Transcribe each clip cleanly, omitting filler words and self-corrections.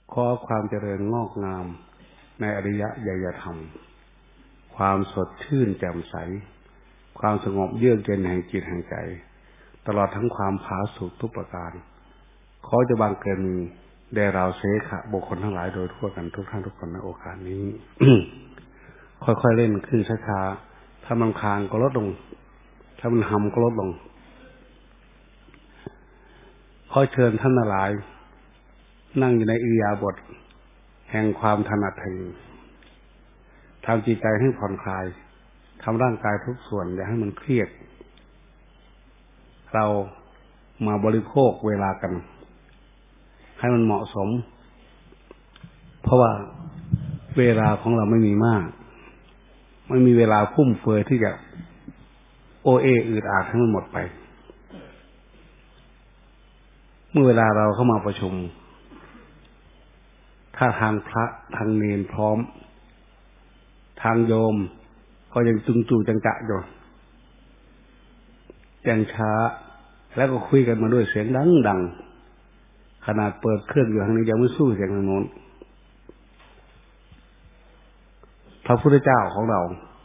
ขอความเจริญงอกงามในอริยญาณธรรมความสดชื่นแจ่มใสความสงบเยือกเย็นแห่งจิตแห่งใจตลอดทั้งความผาสุกทุกประการขอจะบังเกิดมีแด่เราเสขะบุคคลทั้งหลายโดยทั่วกันทุกท่านทุกคนในโอกาสนี้ ค่อยๆเล่นขึ้นช้าๆถ้ามันคางก็ลดลงถ้ามันหำก็ลดลงขอเชิญท่านทั้งหลายนั่งอยู่ในอิริยาบถแห่งความถนัดถนัดทำจิตใจให้ผ่อนคลายทำร่างกายทุกส่วนอย่าให้มันเครียดเรามาบริโภคเวลากันให้มันเหมาะสมเพราะว่าเวลาของเราไม่มีมากไม่มีเวลาฟุ่มเฟือยที่จะโอเออืดอาดให้มันหมดไปเมื่อเวลาเราเข้ามาประชุมถ้าทางพระทางเนรพร้อมทางโยมก็ยังจุงจูจังกะอยู่ยังช้าแล้วก็คุยกันมาด้วยเสียงดังขนาดเปิดเครื่องอยู่ทางนี้ยังไม่สู้เสียงทางโน้นพระพุทธเจ้าของเรา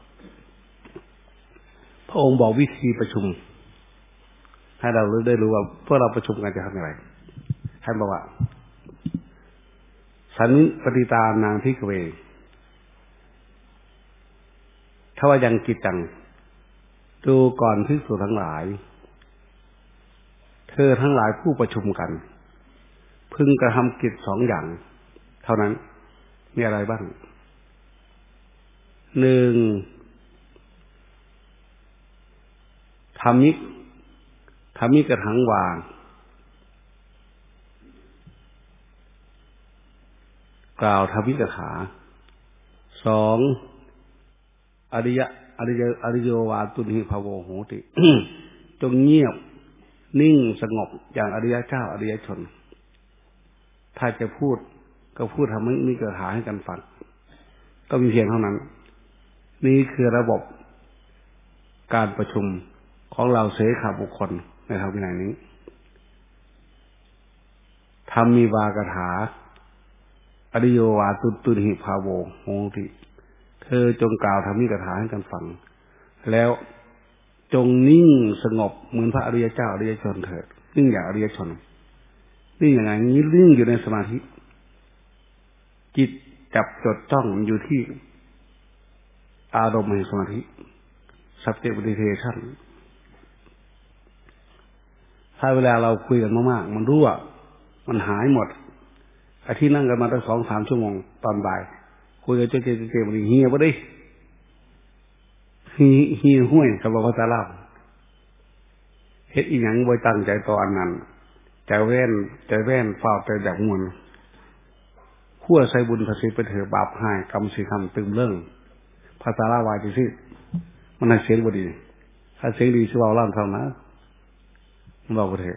พระองค์บอกวิธีประชุมให้เราได้รู้ว่าพวกเราประชุมกันจะทำอย่างไรท่านบอกว่าสันนิปติตานางภิกขเวถ้าว่ายังกิจจังดูก่อนภิกษุทั้งหลายเธอทั้งหลายผู้ประชุมกันพึงกระทำกิจสองอย่างเท่านั้นมีอะไรบ้างหนึ่งธรรมิกถังวางกล่าวธรรมิกถาสองอริโยวาตุนิภโวโหติ จงเงียบนิ่งสงบอย่างอริยเจ้าอริยชนถ้าจะพูดก็พูดทำให้มีกถาให้กันฟังก็มีเพียงเท่านั้นนี่คือระบบการประชุมของเราเสขบุคคลในทางวินัยนี้ธรรมีวากถาอริโยวาตุนิภโวโหติเธอจงกล่าวธรรมิกถาให้กันฟังแล้วจงนิ่งสงบเหมือนพระอริยเจ้าอริยชนเถิดนิ่งอย่างอริยชนนิ่งอย่างไรนี้นิ่งอยู่ในสมาธิจิตจับจดจ้องอยู่ที่อารมณ์แห่งสมาธิ subject meditation ถ้าเวลาเราคุยกันมากๆมันรั่วมันหายหมดไอ้ที่นั่งกันมาตั้ง 2-3 ชั่วโมงตอนบ่ายคุยกันเจ๊ๆมันเฮียบ่ได้เฮียห้วยกับภาษาลาวเฮ็ดอีหยังบ่ตั้งใจต่ออันนั้นใจแว่นฝ้าใจอยากม่วนคั่วใส่บุญภาษีไปเถอะบาปหายกรรมสิคำตึมเรื่องภาษาลาวว่าจังซี่มันให้เสียงบ่ดีถ้าเสียงดีสิเว้าล้านเท่านะมันเว้าบ่ได้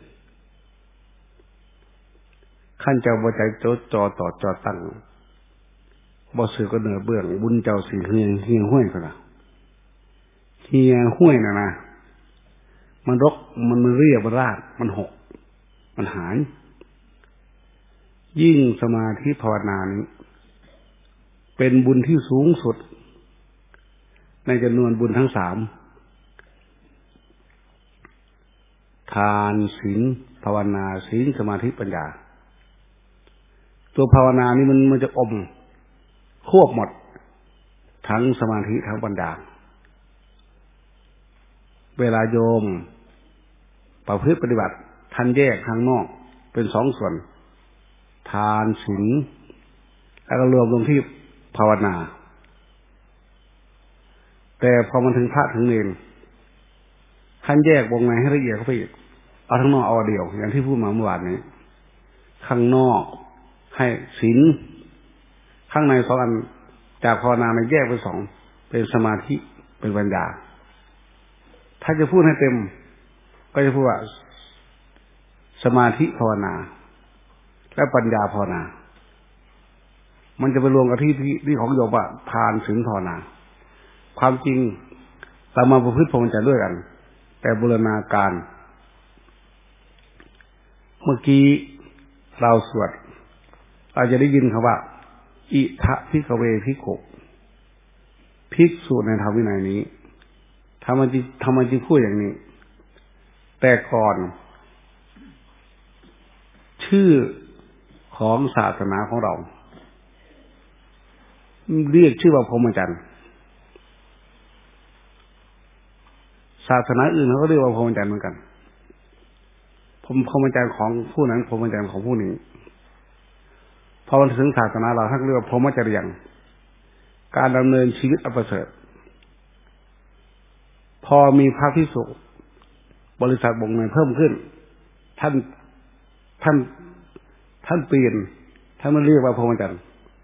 ขั้นเจ้าบ่ใจจดจ่อต่อจอตั้งบ่ซื้อก็เหนือเบื้องบุญเจ้าสิเฮียห้วยพุ่นน่ะเฮียห้วยน่ะนะมันรกมันเรียบราดมันหกมันหายยิ่งสมาธิภาวนานี้เป็นบุญที่สูงสุดในจำนวนบุญทั้ง3ทานศีลภาวนาศีลสมาธิปัญญาตัวภาวนานี่มันจะควบหมดทั้งสมาธิทั้งปัญญาเวลาโยมประพฤติปฏิบัติท่านแยกข้างนอกเป็น2ส่วนทานศีลแล้วก็รวมลงที่ภาวนาแต่พอมันถึงพระถึงเนรท่านแยกวงในให้ละเอียดเข้าไปอีกเอาทั้งนอกเอาเดียวอย่างที่พูดมาเมื่อวานนี้ข้างนอกให้ศีลข้างใน2อันจากภาวนามันแยกเป็น2เป็นสมาธิเป็นปัญญาถ้าจะพูดให้เต็มก็จะพูดว่าสมาธิภาวนาและปัญญาภาวนามันจะไปรวมกับที่ของโยมว่าทานศีลภาวนาความจริงเรามาประพฤติพรหมจรรย์ด้วยกันแต่บูรณาการเมื่อกี้เราสวดเราจะได้ยินคำว่าอิทะภิกขเวภิกขุภิกษุในธรรมวินัยนี้ทำไมจึงพูดอย่างนี้แต่ก่อนชื่อของศาสนาของเราเรียกชื่อว่าพรหมจรรย์ศาสนาอื่นเขาก็เรียกว่าพรหมจรรย์เหมือนกันพรหมจรรย์ของผู้นั้นพรหมจรรย์ของผู้นี้พอมาถึงศาสนาเราท่านเรียกว่าพรหมจรรย์การดำเนินชีวิตอันประเสริฐพอมีพระภิกษุบริษัทบ่งในเพิ่มขึ้นท่านเปลี่ยนท่านไม่เรียกว่าพรหมจรรย์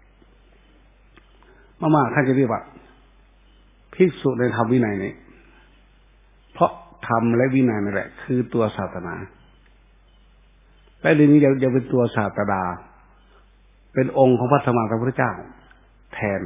มากๆท่านจะเรียกว่าภิกษุในธรรมวินัยนี้เพราะธรรมและวินัยนั่นแหละคือตัวศาสนาและเรื่องนี้ยังเป็นตัวศาสดาเป็นองค์ของพระสัมมาสัมพุทธเจ้าแทน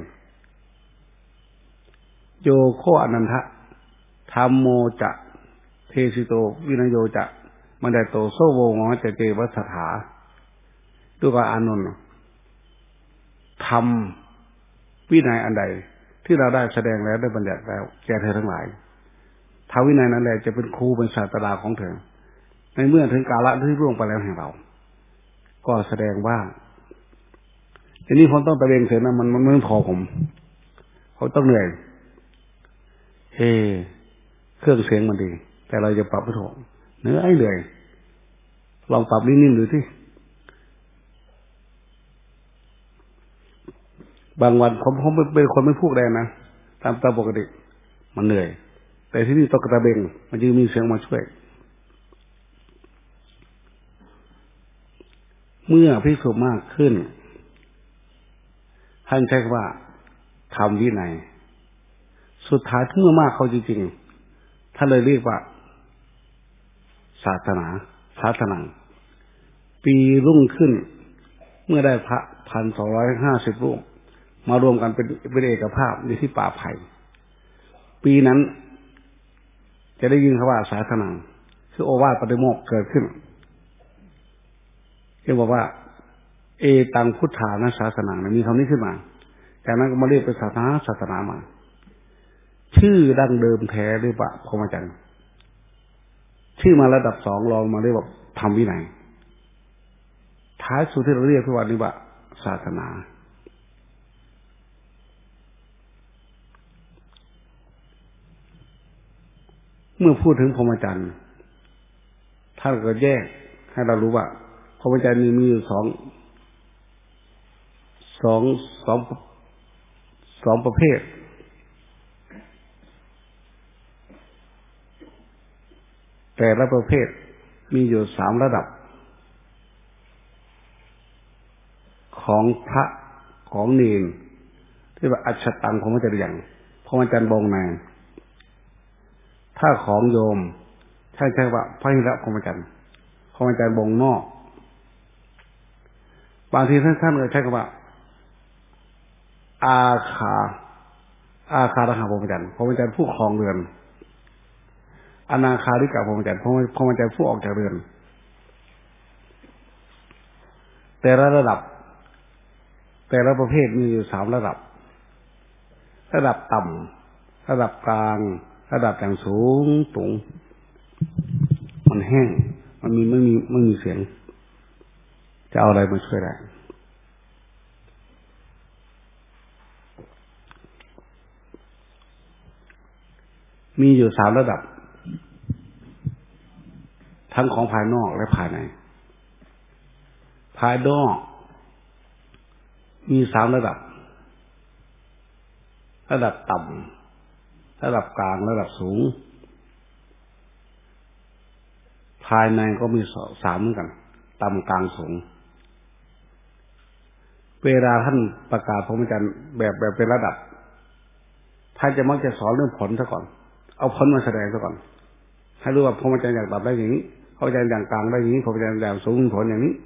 โยโคอนันทะธัมโมจะเทสิโตวินโยจะมันได้โตโซโวงจะเจวัสถาดูก่อนอานนท์ธรรมวินัยอันใดที่เราได้แสดงแล้วได้บัญญัติแล้วแก่เธอทั้งหลายธรรมวินัยนั้นแหละจะเป็นครูเป็นศาสดาของเธอในเมื่อถึงกาลที่ล่วงไปแล้วแห่งเราก็แสดงว่าทีนี้ผมต้องตะเบงเสียนะมันไม่พอผมต้องเหนื่อยเครื่องเสียงมันดีแต่เราจะปรับไม่ถูกเหนื่อยลองปรับนิ่มๆดูที่บางวันผมเป็นคนไม่พูดแรงนะตามปกติมันเหนื่อยแต่ที่นี่ต้องกระเบงมันจะมีเสียงมาช่วยเมื่อภิกษุมากขึ้นท่านใช้คำว่าธรรมวินัยสุดท้ายเมื่อมากเขาจริงๆท่านเลยเรียกว่าศาสนาปีรุ่งขึ้นเมื่อได้พระ 1,250 รูปมารวมกันเป็นเอกภาพอยู่ที่ป่าไผ่ปีนั้นจะได้ยินคำว่าศาสนาคือโอวาทปฏิโมกข์เกิดขึ้นที่บอกว่าเอตังพุทธานะศาสนามีคำนี้ขึ้นมาจากนั้นก็มาเรียกเป็นศาสนามาชื่อดั้งเดิมแท้เรียกว่าพรหมจรรย์ชื่อมาระดับ2รองมาเรียกว่าธรรมวินัยท้ายสุดที่เราเรียกทุกวันนี้ว่าศาสนาเมื่อพูดถึงพรหมจรรย์ท่านก็แยกให้เรารู้ว่าพรหมจรรย์มีอยู่สองประเภทแต่ละประเภทมีอยู่3ระดับของพระของเนรที่ว่าอัจฉตังพรหมจรรย์พรหมจรรย์บงในถ้าของโยมใช่ว่าพระหิระพรหมจรรย์บงนอกบางทีท่านก็ใช้คำว่าอาคาระหะพรหมจรรย์ผู้ครองเรือนอนาคาริกะพรหมจรรย์ผู้ออกจากเรือนแต่ละระดับแต่ละประเภทมีอยู่3ระดับต่ำระดับกลางระดับอย่างสูงมันแห้งมันไม่มีเสียงจะเอาอะไรมาช่วยได้มีอยู่3ระดับทั้งของภายนอกและภายในภายนอกมี3ระดับต่ำระดับกลางระดับสูงภายในก็มี3เหมือนกันต่ำกลางสูงเวลาท่านประกาศพรหมจรรย์แบบเป็นระดับท่านจะมักจะสอนเรื่องผลซะก่อนเอาผลมาแสดงซะก่อนให้รู้ว่าพรหมจรรย์อย่างต่ำได้อย่างนี้พรหมจรรย์อย่างกลางได้อย่างนี้พรหมจรรย์อย่างสูงผลอย่างนี้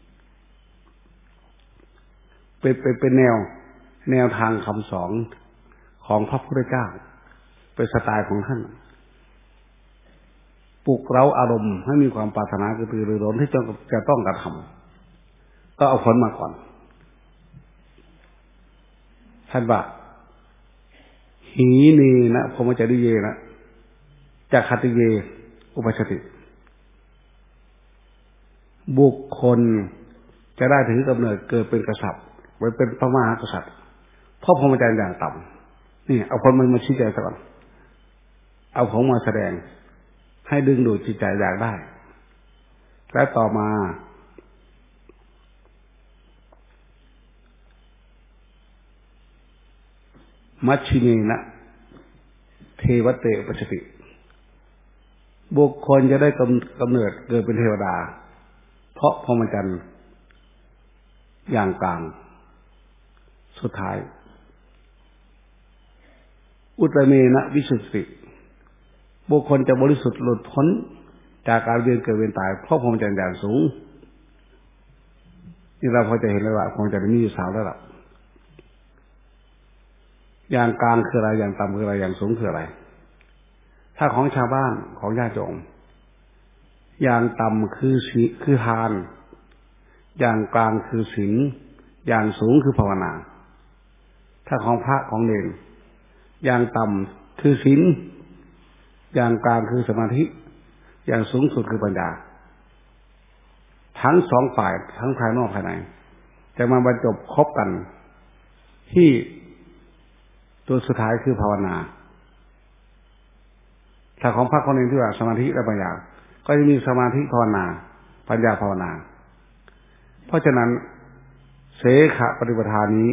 เป็นแนวทางคำสอนของพระพุทธเจ้าเป็นสไตล์ของท่านปลุกเร้าอารมณ์ให้มีความปรารถนากระตือรือร้นที่จะต้องกระทำก็เอาผลมาก่อนท่านว่าหีเนนะพรหมจริเยนะจักขติเยอุปชติบุคคลจะได้ถึงกำเนิดเกิดเป็นกษัตริย์ไว้เป็นพระมหากษัตริย์เพราะพรหมจรรย์อย่างต่ำนี่เอาคนมันมาชี้แจงซะก่อนเอาของมาแสดงให้ดึงดูดจิตใจอยากได้และต่อมามัชชิเนนะเทวเตอุปชติบุคคลจะได้กำเนิดเกิดเป็นเทวดาเพราะพรหมจรรย์อย่างกลางสุดท้ายอุตตเมนะวิสุทธิบุคคลจะบริสุทธิ์หลุดพ้นจากการเวียนเกิดเวียนตายเพราะพรหมจรรย์อย่างสูงนี่เราพอจะเห็นเลยว่าพรหมจรรย์มีอยู่3ระดับอย่างกลางคืออะไรอย่างต่ำคืออะไรอย่างสูงคืออะไรถ้าของชาวบ้านของญาติโยมอย่างต่ำคือทานอย่างกลางคือศีลอย่างสูงคือภาวนาถ้าของพระของเนรอย่างต่ำคือศีลอย่างกลางคือสมาธิอย่างสูงสุดคือปัญญาทั้งสองฝ่ายทั้งภายนอกภายในจะมาบรรจบคบกันที่ตัวสุดท้ายคือภาวนาถ้าของพระคนหนึ่งที่ว่าสมาธิและปัญญาก็จะมีสมาธิภาวนาปัญญาภาวนาเพราะฉะนั้นเสขปฏิปทานี้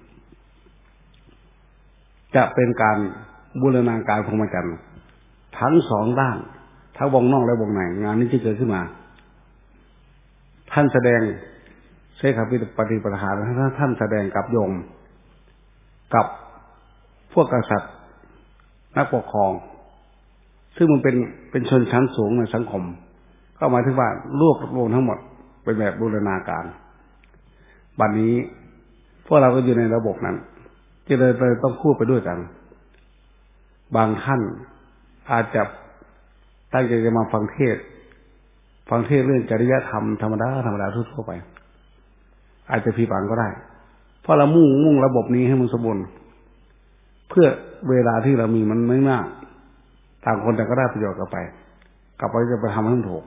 จะเป็นการบูรณาการพรหมจรรย์ทั้งสองด้านทั้งวงนอกและวงในงานนี้จะเกิดขึ้นมาท่านแสดงเสขปฏิปทาท่านแสดงกับโยมกับพวกกษัตริย์นักปกครองซึ่งมันเป็นชนชั้นสูงในสังคมก็หมายถึงว่ารวบรวมทั้งหมดเป็นแบบบูรณาการบัดนี้พวกเราก็อยู่ในระบบนั้นที่เลยต้องพูดไปด้วยกันบางท่านอาจจะตั้งใจจะมาฟังเทศเรื่องจริยธรรมธรรมดาทั่วไปอาจจะผิดหวังก็ได้เพราะเรามุ่งระบบนี้ให้มันสมบูรณ์เพื่อเวลาที่เรามีมันไม่มากต่างคนแต่างก็ได้ประโยชน์กลับไปจะไปทำให้มันถูก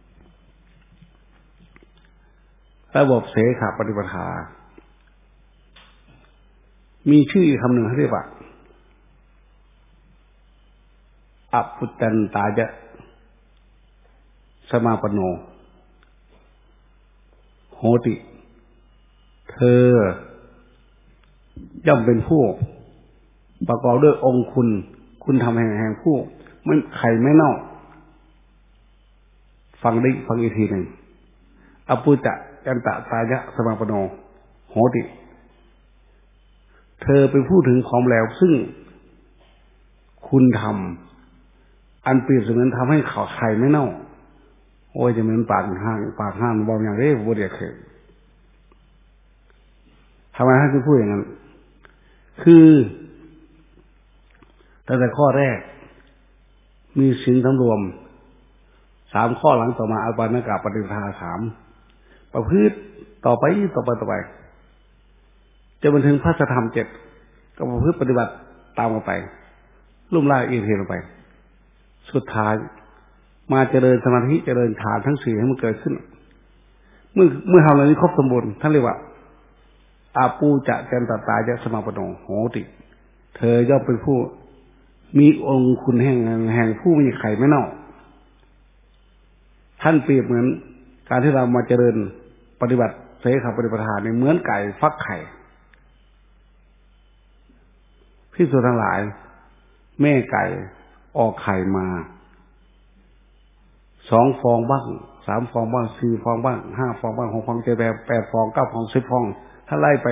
ระบบเสขปฏิปทามีชื่อคำหนึ่งเขาเรียกว่าอปุตตันตายะสมาปโนโหติเธอย่อมเป็นผู้ประกอบด้วยองค์คุณทำแห่งผู้ไม่ไข่ไม่เน่าฟังอีกทีหนึ่งอปุจะยันตะตายะสมาปโนโหติเธอไปพูดถึงของแล้วซึ่งคุณทำอันเปรียบเสมือนทำให้ไข่ไม่เน่าโอ้ยจะเหมือนปากห้างบอกอย่างเร่บ่เดียดเคยทำไมท่านถึงพูดอย่างนั้นคือตั้งแต่ข้อแรกมีศีลสำรวม3ข้อหลังต่อมาอาปานกะปฏิปทา3ประพฤติต่อไปจะมาถึงพระธรรม7ก็ประพฤติปฏิบัติตามกันไปลุ่มล่าเอียงเทลงไปสุดท้ายมาเจริญสมาธิเจริญฌานทั้ง4ให้มันเกิดขึ้นเมื่อทำเหล่านี้ครบสมบูรณ์ท่านเรียกว่าอาปูจะจันตตายะสมาปโนโหติเธอย่อมเป็นผู้มีองค์คุณแห่งผู้มีไข่ไม่เน่าท่านเปรียบเหมือนการที่เรามาเจริญปฏิบัติเสขปฏิปทาเนี่ยเหมือนไก่ฟักไข่ภิกษุทั้งหลายแม่ไก่ออกไข่มา2 ฟองบ้าง3 ฟองบ้าง4 ฟองบ้าง5 ฟองบ้าง6 ฟอง7 8 ฟอง9 ฟอง10 ฟองถ้าไล่ไป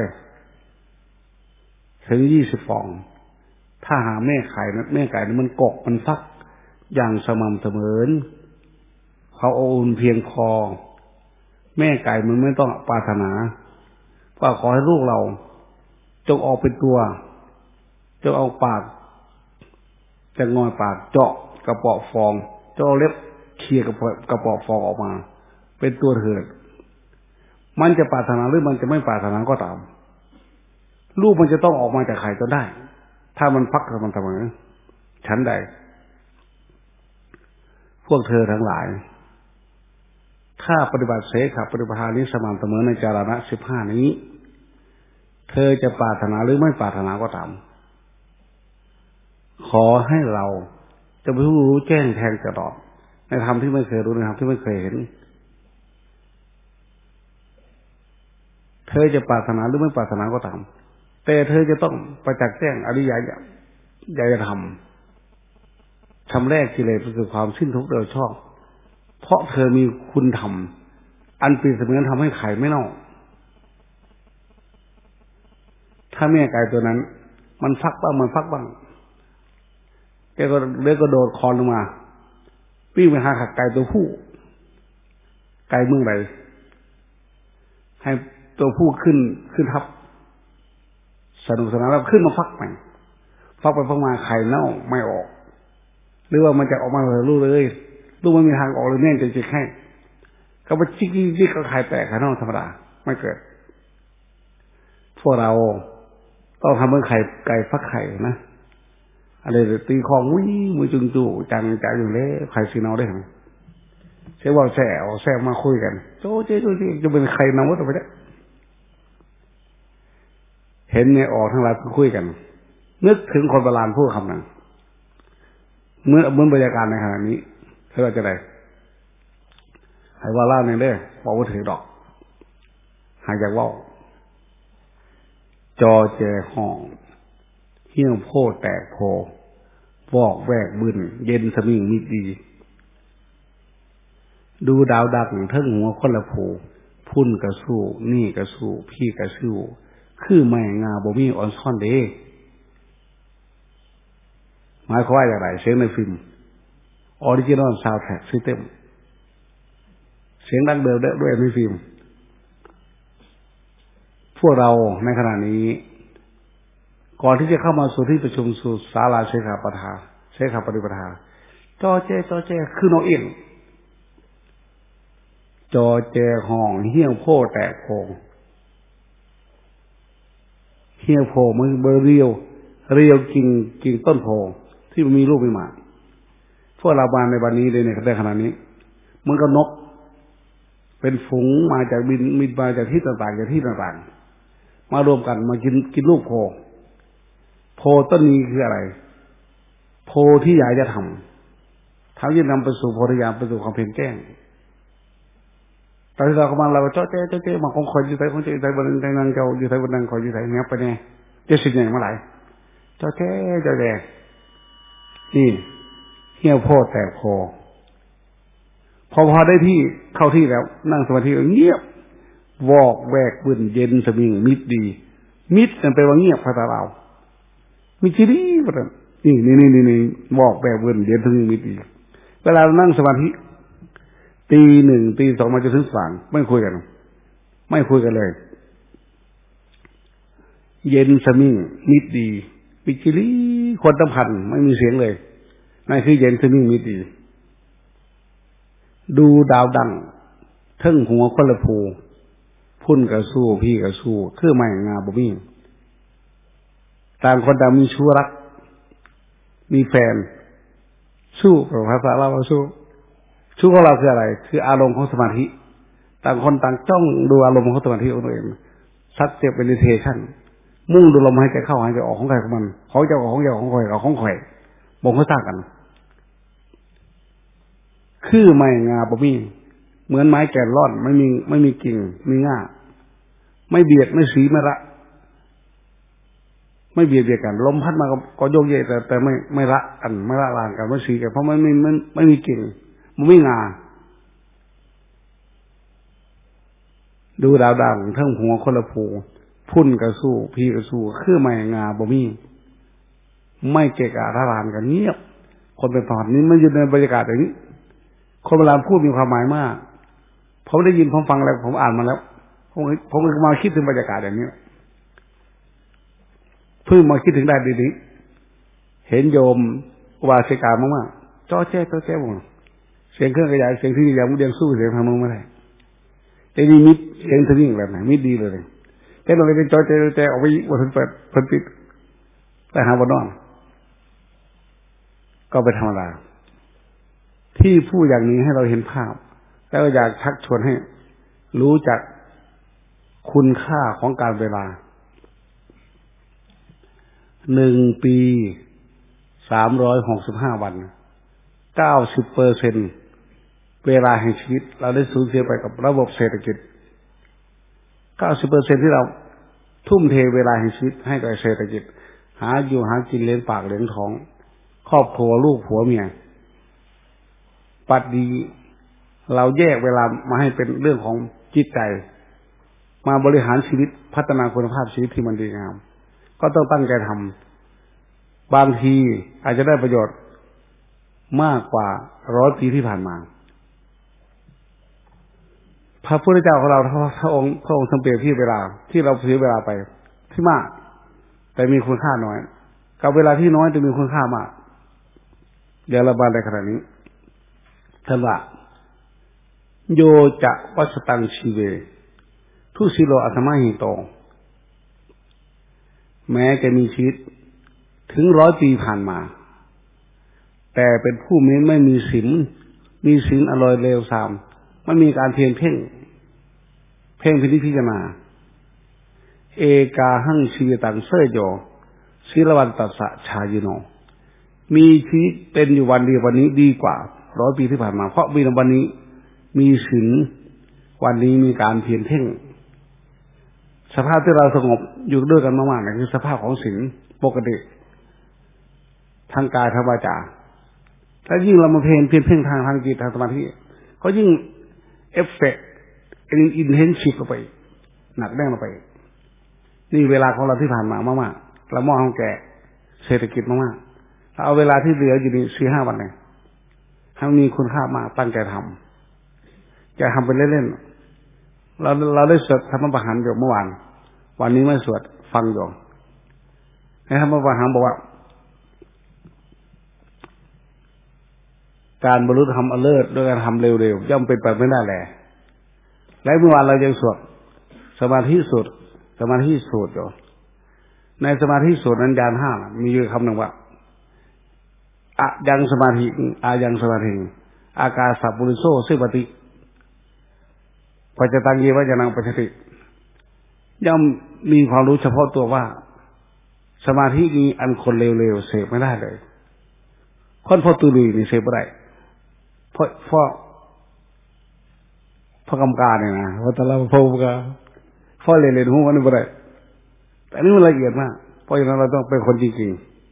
ถึง20 ฟองถ้าหาแม่ไก่นั้นมันกกมันฟักอย่างสม่ำเสมอเขาอุ่นเพียงพอแม่ไก่มันไม่ต้องปรารถนาว่าขอให้ลูกเราจงออกเป็นตัวจงเอาปากจะงอยปากเจาะกระเปาะฟองจะเอาเล็บเคี่ยกระเปาะฟองออกมาเป็นตัวเถิดมันจะปรารถนาหรือมันจะไม่ปรารถนาก็ตามลูกมันจะต้องออกมาจากไข่จนได้ถ้ามันฟักสม่ำเสมอฉันใดพวกเธอทั้งหลายถ้าปฏิบัติเสขปฏิปทานี้สม่ำเสมอในจารณะ15นี้เธอจะปรารถนาหรือไม่ปรารถนาก็ตามขอให้เราจะเป็นผู้รู้แจ้งแทงตลอดในธรรมที่ไม่เคยรู้ในธรรมที่ไม่เคยเห็นเธอจะปรารถนาหรือไม่ปรารถนาก็ตามแต่เธอจะต้องประจักษ์แจ้งอริยธรรมทำแรกกิเลสคือความสิ้นทุกข์โดยชอบเพราะเธอมีคุณธรรมอันเป็นเสมือนทำให้ไข่ไม่เน่าถ้าแม่ไก่ตัวนั้นมันฟักบ้างแกก็เลยก็โดดคอนลงมาวิ่งไปหาไก่ตัวผู้ไก่เมืองใดให้ตัวผู้ขึ้นทับสนุกสนานแล้วขึ้นมาฟักใหม่ฟักไปฟักมาไข่เน่าไม่ออกหรือว่ามันจะออกมาเลยลูกไม่มีทางออกเลยแม่จะจิกให้ก็ไปจิกก็ไข่แตกไข่เน่าธรรมดาไม่เกิดพวกเราต้องทำเหมือนไก่ฟักไข่นะอะไรตีคองวิ่งมือจุงจู่จังอยู่เลยไข่สีเน่าได้ไหมใช่ว่าแซ่มาคุยกันโจ้เจ๊จะเป็นไข่เน่าต่อไปได้เห็นเนี่ยออกทั้งหลายคุยกันนึกถึงคนโบราณพูดคำนั้นเมื่อบรรยากาศในขณะนี้เราจะได้ให้ว่าเล่าเนี่ยได้บอกว่าถือดอกหายจากว่าจอแจห้องเหี้ยงโพแตกโพวอกแวกบึนเย็นสมิงมิดดีดูดาวดักเทิงหัวคนละผูพุ่นกระสู้นี่กระสู้พี่กระสู้คือไม่งาบ่มีออนซ่อนเด้หมายความว่าอย่างไรเสียงในฟิล์มออริจินอลซาวด์แทร็กซิสเต็มเสียงดังเดิมด้วยในฟิล์มพวกเราในขณะนี้ก่อนที่จะเข้ามาสู่ที่ประชุมสู่ศาลาเสขปฏิปทาจอเจคือน้องเองจอเจห้องเหี้ยงโพแตกโพเหี้ยงโพมันเบอร์เรียวกิ่งต้นโพที่มันมีลูกไม่มาพวกเราบานในวันนี้เลยในขณะนี้มันก็นกเป็นฝูงมาจากบินมาจากที่ต่างๆมารวมกันมากินลูกโพต้นนี้คืออะไรโพที่อยากจะทำที่นำไปสู่โพธิญาณไปสู่ความเพียรแจ้งตอนที่เราเข้ามาเราก็เจ้าเจ๊มาของคอยอยู่ใจบนนางเจ้าอยู่ใจบนนางคอยอยู่ใจเนี้ยไปเนี่ยจะสิ่งไหนมาไหลเจ้าเจ๊นี่เหี้ยโพแตกโพพอได้ที่เข้าที่แล้วนั่งสมาธิเงียบวอกแวกบึนเย็นสมิงมิดดีมิดนั่นแปลว่าเงียบภาษาเรามิจิรีว่านี่วอกแวกบึนเย็นสมิงมิดดีเวลานั่งสมาธิตีหนึ่งตีสองมาจนถึงสว่างไม่คุยกันเลยเย็นสมิงมิดดีมิจิรีคนตำพันไม่มีเสียงเลยนั่นคือเย็นสมิงมิดดีดูดาวดังเทิงหัวคนละผูพุ่นกระสู้พี่กระสู้คือไม่งาบ่มีต่างคนต่างมีชู้รักมีแฟนสู้ภาษาเราสู้ของเราคืออะไรคืออารมณ์ของสมาธิต่างคนต่างจ้องดูอารมณ์ของสมาธิของตัวเองซัดเจ็บเป็นดิเทชันมุ่งดูลมให้ใจเข้าหายใจออกของใครของมันของเจ้าของข่อยบ่งเขาสร้างกันคือไม้งาบ่มีเหมือนไม้แก่นร่อนไม่มีกิ่งมีง่าไม่เบียดไม่สีไม่ละไม่เบียดกันลมพัดมาก็โยกเยกแต่ไม่ละกันไม่ละลานกันไม่สีกันเพราะมันไม่มีกิ่งมันไม่งาดูดาวดังเทิงหัวคนละผูพุ่นกระสู้พี่กระสู้คือไม้งาบ่มีไม่เกะกะท่าลานกันเงียบคนเป็นผ่อนนี้ไม่อยู่ในบรรยากาศอย่างนี้คนเวลาพูดมีความหมายมากผมได้ยินผมฟังแล้วผมอ่านมาแล้วผมมาคิดถึงบรรยากาศอย่างนี้เพิ่งมาคิดถึงได้ดีๆเห็นโยมวาสิกามากๆจ้อแจ๊วเสียงเครื่องขยายเสียงที่อย่างมันเดียงสู้เสียงทางโน้นไม่ได้แต่นี่มิดเสียงทวิ่งแบบไหนมิดดีเลยเต้นอะไรเป็นจอยใจออกไปอีกวันเปิดเพิ่นปิดแต่หาวันนอนก็ไปธรรมดาที่พูดอย่างนี้ให้เราเห็นภาพแล้วอยากชักชวนให้รู้จักคุณค่าของการเวลา1 ปี365 วัน90%เวลาแห่งชีวิตเราได้สูญเสียไปกับระบบเศรษฐกิจ90%ที่เราทุ่มเทเวลาแห่งชีวิตให้กับเศรษฐกิจหาอยู่หากินเลี้ยงปากเลี้ยงท้องครอบครัวลูกผัวเมียปัจจุบันเราแยกเวลามาให้เป็นเรื่องของจิตใจมาบริหารชีวิตพัฒนาคุณภาพชีวิตที่มันดีงามก็ต้องตั้งใจทำบางทีอาจจะได้ประโยชน์มากกว่า100 ปีที่ผ่านมาพระพุทธเจ้าของเราพระองค์ทรงเปรียบเทียบเวลาที่เราเสียเวลาไปที่มากแต่มีคุณค่าน้อยกับเวลาที่น้อยจะมีคุณค่ามากอย่าระบายในขณะนี้ท่านว่าโยจะวัชตังชีเวทุสิโลอัตมะหิโตแม้จะมีชีวิตถึง100 ปีผ่านมาแต่เป็นผู้ไม่มีศีลอร่อยเลวทรามไม่มีการเพ่งพิจารณาเอกาหังชีวิตังเสยโยศิลวันตัสสะชายิโนมีชีวิตเป็นอยู่วันเดียววันนี้ดีกว่า100 ปีที่ผ่านมาเพราะมีวันนี้มีศีลวันนี้มีการเพ่งสภาพที่เราสงบอยู่ด้วยกันมากๆนั่นคือสภาพของศีลปกติทางกายทางวาจาถ้ายิ่งเรามาเพ่งทางจิตทางสมาธิก็ยิ่งเอฟเฟกต์อินเทนซีฟลงไปหนักแน่นลงไปนี่เวลาของเราที่ผ่านมามากๆเรามองแก่เศรษฐกิจมากๆเราเอาเวลาที่เหลืออยู่นี่ 4-5 วันเนี่ยให้มีคุณค่ามากตั้งใจทำอย่าทำไปเล่นๆเราได้สวดธรรมปหานอยู่เมื่อวานวันนี้ไม่สวดฟังอยู่ในธรรมปหานบอกว่าการบรรลุธรรมเลิศด้วยการทำเร็วๆย่อมเป็นไปไม่ได้แหละและเมื่อวานเรายังสวดสมาธิสูตรอยู่ในสมาธิสูตรนั้นญาณ 5มีอยู่คำหนึ่งว่าอะยังสมาธิอากาสัพปุริโสสิปติปัจจตังเยวะยานังปัจจติย่อมมีความรู้เฉพาะตัวว่าสมาธินี้อันคนเร็วๆเสพไม่ได้เลยคนพอตุลุยนี่เสพไม่ได้เพราะกรรมการเนี่ยนะเพราะแต่ละพวกเพราะเล่นๆหูมันไม่ได้แต่นี่มันละเอียดมากเพราะฉะนั้นเราต้องเป็นคนจริง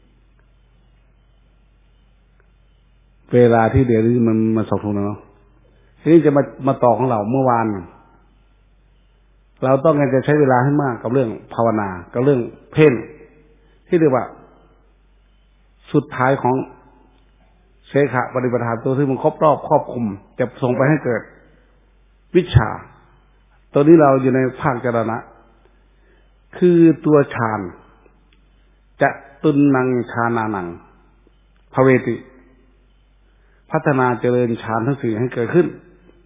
ๆเวลาที่เดี๋ยวนี้มันมาสอบทุนเนาะทีนี้จะมาต่อของเราเมื่อวานเราต้องการจะใช้เวลาให้มากกับเรื่องภาวนากับเรื่องเพ่งที่เรียกว่าสุดท้ายของเสขะปฏิปทาตัวที่มันครอบคลุมจะส่งไปให้เกิดวิชาตัวนี้เราอยู่ในภาคจรณะคือตัวฌานจะตุนนังฌานานังภเวติพัฒนาเจริญฌานทั้ง4ให้เกิดขึ้น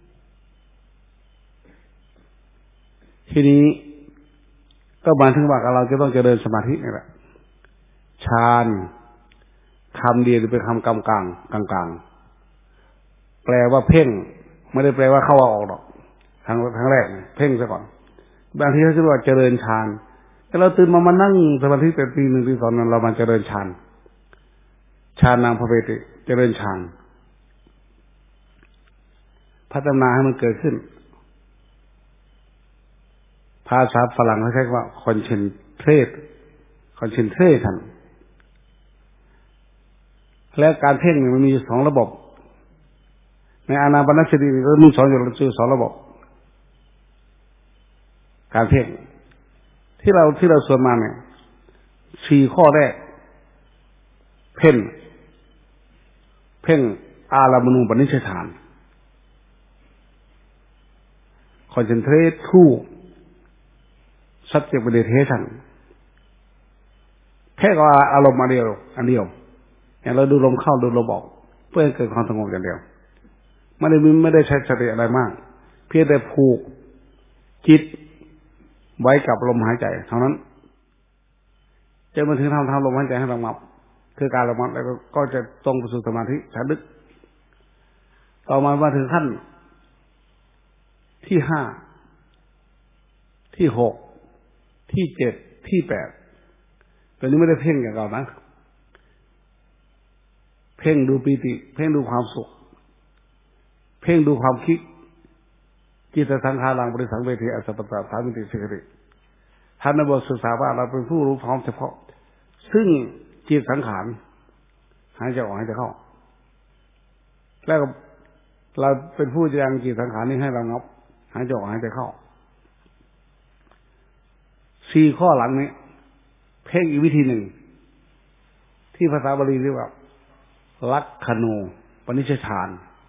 ทีนี้ก็หมายถึงว่าเราจะต้องเจริญสมาธินี่แหละฌานคำเดียวหรือเป็นคำกลางแปลว่าเพ่งไม่ได้แปลว่าเข้าออกหรอกทางแรกเพ่งซะก่อนบางทีเขาจะว่าเจริญฌานแต่เราตื่นมานั่งสมาธิแต่ตี 1 ตี 2นั้นเรามาเจริญฌานนางพระเวติเจริญฌานพัฒนาให้มันเกิดขึ้นภาษาฝรั่งเขาใช้คำว่า concentration และการเพ่งมันมี2 ระบบในอานาปานสติก็มี2 ระบบการเพ่งที่เราสวดมาเนี่ย4 ข้อแรกเพ่งอารามานูปนิชฌาน concentrate to subject meditation แค่ก็อารมณ์อันเดียวอย่างเราดูลมเข้าดูลมออกเพื่อให้เกิดความสงบอย่างเดียวไม่ได้ใช้สติอะไรมากเพียงแต่ผูกจิตไว้กับลมหายใจเท่านั้นจนมาถึงทำลมหายใจให้ระงับคือการระงับแล้วก็จะตรงไปสู่สมาธิชั้นลึกต่อมาถึงขั้นที่ห้าที่หกที่เจ็ดที่แปดตัวนี้ไม่ได้เพ่งอย่างเรานะเพ่งดูปีติเพ่งดูความสุขเพ่งดูความคิดจิตสังขารังปริสังเวทีอสัพพะสามิติสิกติท่านในบทศึกษาว่าเราเป็นผู้รู้พร้อมเฉพาะซึ่งจิตสังขารหายใจออกหายใจเข้าแล้วก็เราเป็นผู้ยังจิตสังขารนี้ให้เรางับหายใจออกหายใจเข้าสี่ข้อหลังนี้เพ่งอีกวิธีหนึ่งที่ภาษาบาลีเรียกว่าลักขณูปนิชฌาน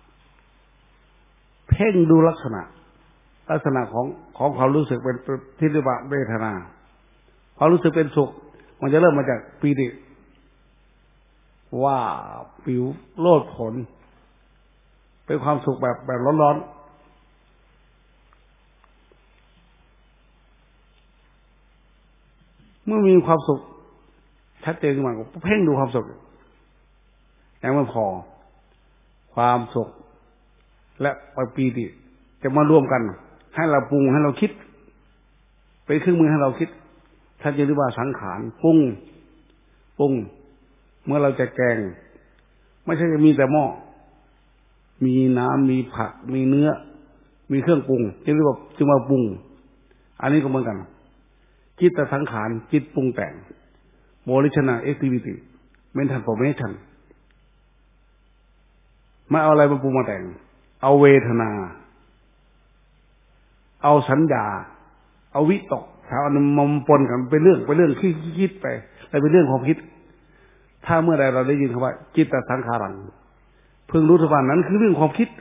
เพ่งดูลักษณะของความรู้สึกเป็นทิฏฐิเวทนาความรู้สึกเป็นสุขมันจะเริ่มมาจากปีติว่าปิวโลดผลเป็นความสุขแบบร้อนๆเมื่อมีความสุขชัดเจนขึ้นมาก็เพ่งดูความสุขอย่างมันพอความสุขและปีติจะมารวมกันให้เราปรุงให้เราคิดเป็นเครื่องมือให้เราคิดท่านจะเรียกว่าสังขารปรุงเมื่อเราจะแกงไม่ใช่จะมีแต่หม้อมีน้ำมีผักมีเนื้อมีเครื่องปรุงจะเรียกว่าจึงมาปรุงอันนี้ก็เหมือนกันจิตสังขารจิตปรุงแต่ง volitional activity mental formation ไม่เอาอะไรมาปรุงมาแต่งเอาเวทนาเอาสัญญาเอาวิตกถ้าเอามาปนกันเป็นเรื่องคิดไปแต่เป็นเรื่องความคิดถ้าเมื่อใดเราได้ยินคำว่าจิตตสังขารังพึงรู้เถอะว่านั้นคือเรื่องความคิด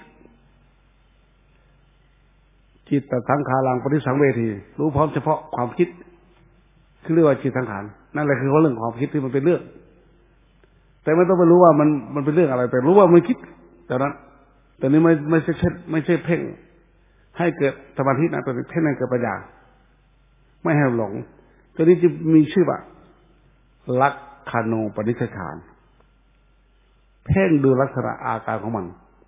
จิตตสังขารังปฏิสังเวทีรู้พร้อมเฉพาะความคิดคือเรียกว่าจิตสังขารนั่นแหละคือเรื่องความคิดที่มันเป็นเรื่องแต่ไม่ต้องไปรู้ว่ามันเป็นเรื่องอะไรแต่รู้ว่ามันคิดแต่นั้นแต่นี้ไม่ใช่เพ่งให้เกิดสมาธินะตัวนี้เพ่งให้เกิดปัญญาไม่ให้หลงตัวนี้จะมีชื่อว่าลักขณูปนิชฌานเพ่งดูลักษณะอาการของมัน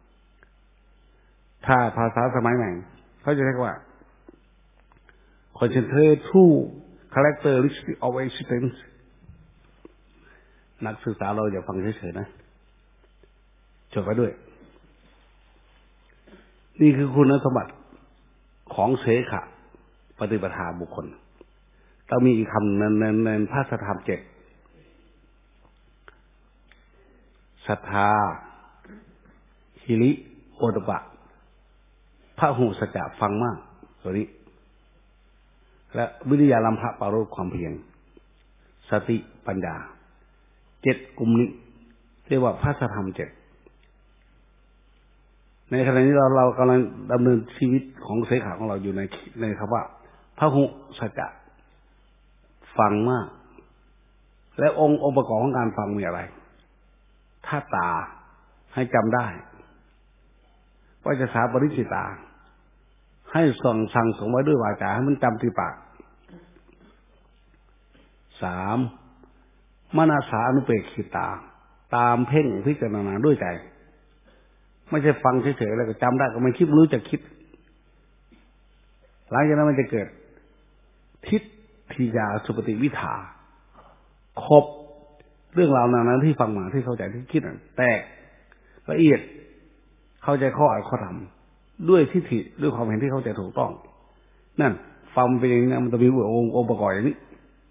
ถ้าภาษาสมัยใหม่เขาจะเรียกว่า concentrate to characteristic of existence นักศึกษาเราอย่าฟังเฉยๆนะจดไว้ด้วยนี่คือคุณสมบัติของเสขะปฏิปทาบุคคลต้องมีอีกคำในพระธรรมเจ็ดศรัทธาหิริโอตปะพระหูสัจจะฟังมากตัวนี้และวิริยาลัมภะปารภความเพียรสติปัญญาเจ็ดกลุ่มนี้เรียกว่าพระธรรมเจ็ดในขณะนี้เรากำลังดำเนินชีวิตของเสขะของเราอยู่ในคำว่าพระหุสัจจะฟังมากและองค์ประกอบของการฟังมีอะไรถ้าตาให้จำได้ว่าจะสาปริจิตาให้สั่งสมไว้ด้วยวาจาให้มันจำที่ปากสามมนาสาอนุเปกขิตาตามเพ่งพิจารณาด้วยใจไม่ใช่ฟังเฉยๆแล้วก็จำได้ก็ไม่คิดไม่รู้จะคิดหลังจากนั้นมันจะเกิดทิฏฐิยาสุปฏิวิถาครบเรื่องราวนั้นที่ฟังมาที่เข้าใจที่คิดแตกละเอียดเข้าใจข้ออัดข้อธรรมด้วยทิฏฐิด้วยความเห็นที่เข้าใจถูกต้องนั่นฟังเป็นอย่างนี้มันจะมีองค์ประกอบอย่างนี้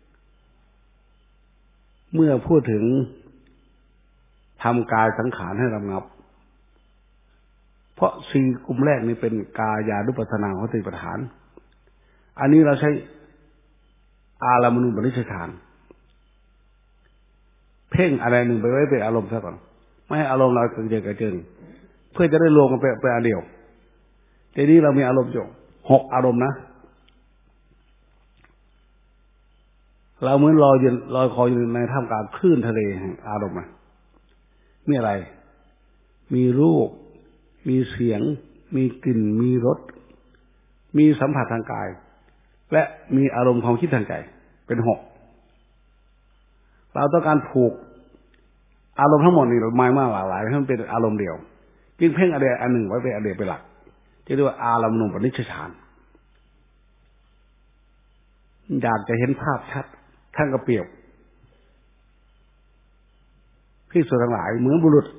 เมื่อพูดถึงทำกายสังขารให้ระงับเพราะสี่กลุ่มแรกนี้เป็นกายานุปัสสนาของสติปัฏฐานอันนี้เราใช้อารามณูปนิชฌานเพ่งอะไรหนึ่งไปไว้เป็นอารมณ์ซะก่อนไม่ให้อารมณ์เราเกินเพื่อจะได้รวมกันเป็นอันเดียวทีนี้เรามีอารมณ์อยู่6อารมณ์นะเราเหมือนลอยคออยู่ในท่ามกลางคลื่นทะเลแห่งอารมณ์มีอะไรมีรูปมีเสียงมีกลิ่นมีรสมีสัมผัสทางกายและมีอารมณ์ความคิดทางใจเป็น6เราต้องการผูกอารมณ์ทั้งหมดนี่หมายมากหลากหลายให้มันเป็นอารมณ์เดียวจึงเพ่งอะไรอันหนึ่งไว้เป็นอเดียวเป็นหลักที่เรียกว่าอารมณ์นุปนิชฌานอยากจะเห็นภาพชัดท่านก็เปรียบภิกษุทั้งหลายเหมือนบุรุษ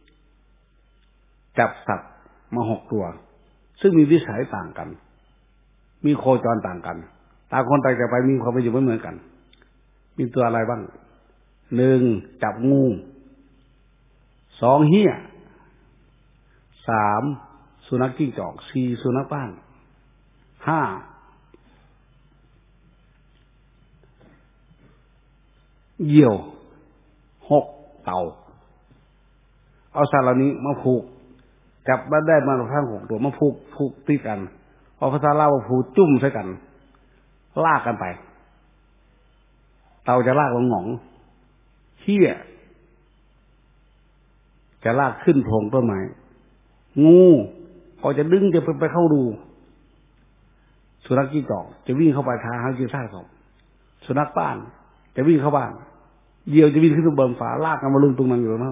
จับสัตว์มา6 ตัวซึ่งมีวิสัยต่างกันมีโคจรต่างกันต่างคนต่างจะไปมีความเป็นอยู่ไม่เหมือนกันมีตัวอะไรบ้าง1จับงู2เหี้ย3สุนัขจิ้งจอก4สุนัขบ้าน5เหยี่ยว6เต่าเอาสัตว์เหล่านี้มาผูกจับได้มาทั้ง6 ตัวมาผูกติดกันพอภาษาลาวผูกจุ่มใส่กันลากกันไปเต่าจะลากลงหนองเหี้ยจะลากขึ้นโพรงต้นไม้งูพอจะดึงจะไปเข้าดูสุนัขจิ้งจอกจะวิ่งเข้าไปหากินซากศพสุนัขบ้านจะวิ่งเข้าบ้านเหยี่ยวจะวิ่งขึ้นบนฝาลากกันมาลุมตรงนั้นอยู่แล้ว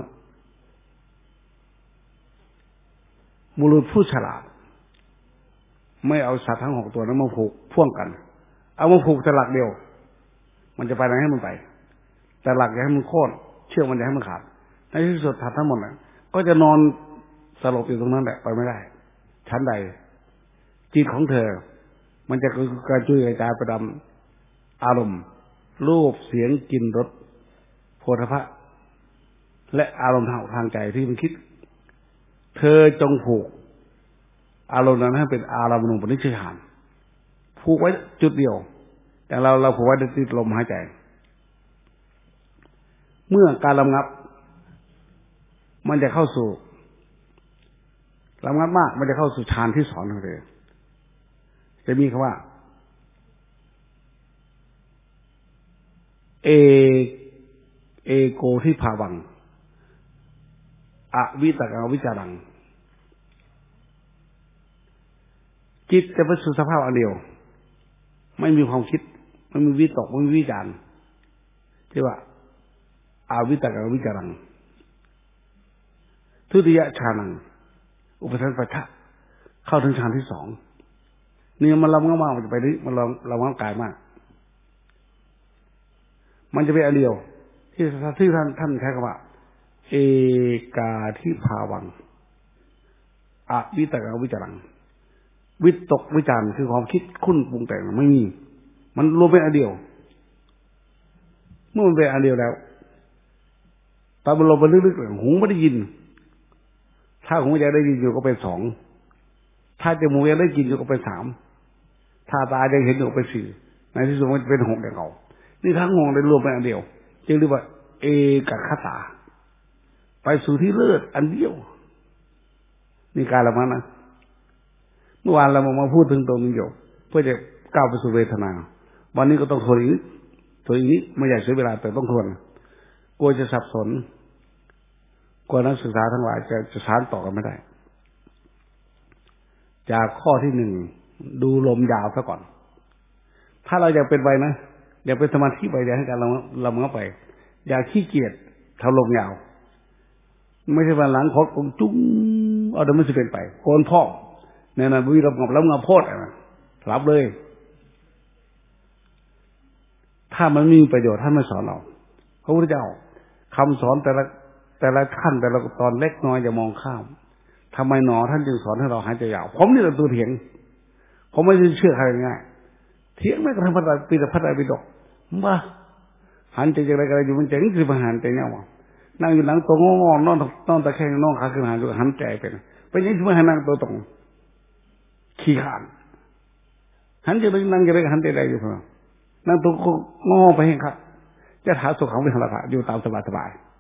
บุรุษผู้ฉลาดไม่เอาสัตว์ทั้ง6 ตัวนั้นมาผูกพ่วงกันเอามาผูกแต่หลักเดียวมันจะไปไหนให้มันไปแต่หลักอย่าให้มันโค่นเชือกมันอย่าให้มันขาดในที่สุดสัตว์ทั้งหมดน่ะก็จะนอนสลบอยู่ตรงนั้นแหละไปไม่ได้ชั้นใดจิตของเธอมันจะกระจุยกระจายไปตามอารมณ์รูปเสียงกลิ่นรสโผฏฐัพพะและอารมณ์ทางใจที่มันคิดเธอจงผูกอารมณ์นั้นให้เป็นอารมณ์นุปนิชฌานผูกไว้จุดเดียวแต่เราผูกไว้ติดลมหายใจเมื่อการระงับมันจะเข้าสู่ระงับมากมันจะเข้าสู่ฌานที่2ของเธอจะมีคำว่าเอโกที่ภาวังอวิตกังวิจารังจิตจะไปสู่สภาพอันเดียวไม่มีความคิดไม่มีวิตกไม่มีวิจารณ์ที่ว่าอวิตกังวิจารังทุติยฌานังอุปสัมปทะเข้าถึงฌานที่2นี่มันลำมากมันจะไปนี้มันลำกายมากมันจะเป็นอันเดียวที่ท่านใช้คำว่าเอกาทิภาวังอวิตกังวิจารังวิตกวิจารณ์คือความคิดคุ้นปรุงแต่งไม่มีมันรวมเป็นอันเดียวเมื่อมันเป็นอันเดียวแล้วตามันลงไปลึกๆหูไม่ได้ยินถ้าหูจะได้ยินอยู่ก็เป็น2ถ้าจมูกจะได้ยินอยู่ก็เป็น3ถ้าตาจะเห็นอยู่ก็เป็น4ในที่สุดมันจะเป็น6อย่างเก่านี่ทั้ง6ได้รวมเป็นอันเดียวจึงเรียกว่าเอกคตาไปสู่ที่เลิศอันเดียวนี่การละมันนะเมื่อวานเรามาพูดถึงตรงนี้อยู่เพื่อจะก้าวไปสู่เวทนาวันนี้ก็ต้องทวนอีกนิดไม่อยากเสียเวลาแต่ต้องทวนกลัวจะสับสนกลัวนักศึกษาทั้งหลายจะสานต่อกันไม่ได้จากข้อที่1ดูลมยาวซะก่อนถ้าเราอยากเป็นไปนะอยากเป็นสมาธิไปอยากให้การเราเมื่อไปอยากขี้เกียจทำลมยาวไม่ใช่วันหลังคดจุ้งเอาแต่ไม่จะเป็นไปโกนพ่อเนี่ยนะวิรบแล้วงาโพดอะไรรับเลยถ้ามันมีประโยชน์ท่านไม่สอนเราพระพุทธเจ้าคำสอนแต่ละขั้นแต่ละตอนเล็กน้อยอย่ามองข้ามทำไมหนอท่านจึงสอนให้เราหายใจยาวผมนี่แหละตัวเถียงผมไม่เชื่อใครง่ายเถียงไม่กระทั่งพระไตรปิฎกว่าหันใจอะไรกันอยู่มันเจ๋งคือมาหันใจเนี่ยว่านั่งอยู่หลังตรงงอนนอนตะแคงนอนขาขึ้นหันหันใจเป็นยังไงมานั่งตัวตรงขี้ขานหันจะไปนั่งจะไปหันใจได้อยู่เปล่านั่งตัวงอไปเองครับจะถาสุขังวิหารถะอยู่ตามสบาย